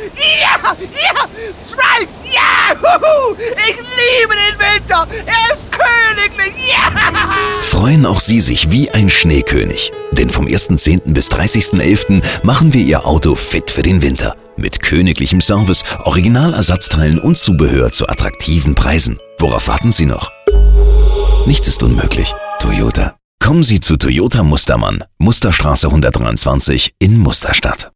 Ja! Ja! Strike! Ja! Huhu. Ich liebe den Winter! Er ist königlich! Ja! Freuen auch Sie sich wie ein Schneekönig. Denn vom 1.10. bis 30.11. machen wir Ihr Auto fit für den Winter. Mit königlichem Service, Originalersatzteilen und Zubehör zu attraktiven Preisen. Worauf warten Sie noch? Nichts ist unmöglich. Toyota. Kommen Sie zu Toyota Mustermann, Musterstraße 123 in Musterstadt.